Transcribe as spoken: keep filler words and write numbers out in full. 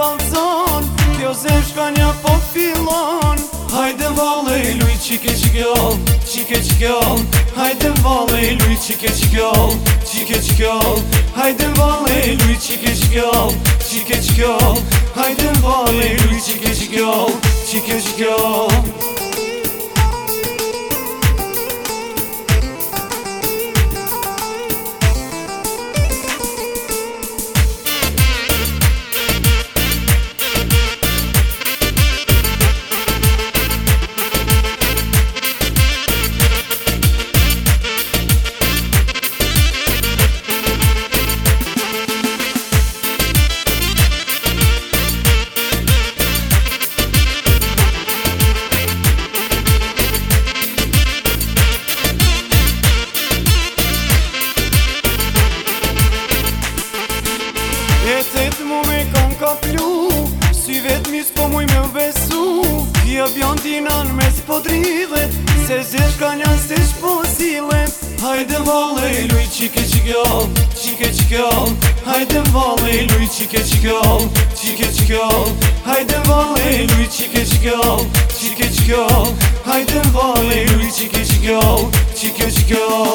kalzon, kjo zemshkanja po fillon. Hajde vale luj qike qikjall, qike qikjall. Hajde vale luj qike qikjall, qike qikjall. Hajde vale luj qike qikjall, qike qikjall. Hajde vale luj qike qikjall, qike qikjall. Jetet mu me kam ka plu, syvet mis po muj me besu. Kja bjandinan me s'po dridhet, se zeshkanja se shpo zilet. Hajde vale luj qike qikjall, qike qikjall. Hajde vale luj qike qikjall, qike qikjall. Hajde vale luj qike qikjall, qike qikjall. Hajde vale luj qike qikjall, qike qikjall.